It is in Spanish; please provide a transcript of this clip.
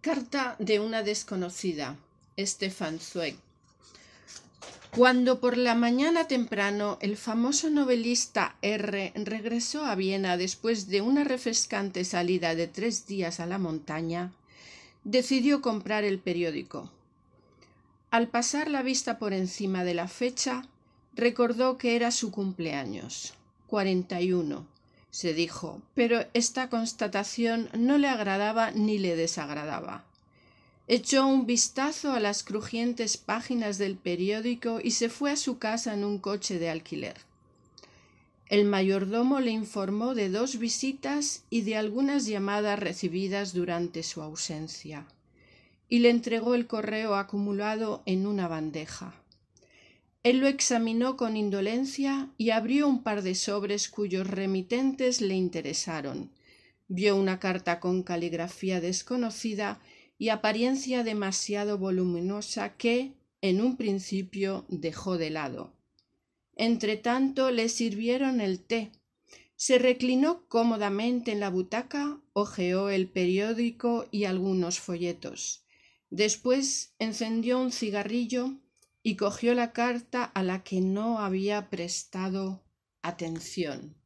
Carta de una desconocida. Stefan Zweig. Cuando por la mañana temprano el famoso novelista R. regresó a Viena después de una refrescante salida de 3 días a la montaña, decidió comprar el periódico. Al pasar la vista por encima de la fecha, recordó que era su cumpleaños, 41, se dijo, pero esta constatación no le agradaba ni le desagradaba. Echó un vistazo a las crujientes páginas del periódico y se fue a su casa en un coche de alquiler. El mayordomo le informó de 2 visitas y de algunas llamadas recibidas durante su ausencia, y le entregó el correo acumulado en una bandeja. Él lo examinó con indolencia y abrió un par de sobres cuyos remitentes le interesaron. Vio una carta con caligrafía desconocida y apariencia demasiado voluminosa que, en un principio, dejó de lado. Entretanto le sirvieron el té. Se reclinó cómodamente en la butaca, hojeó el periódico y algunos folletos. Después encendió un cigarrillo y cogió la carta a la que no había prestado atención.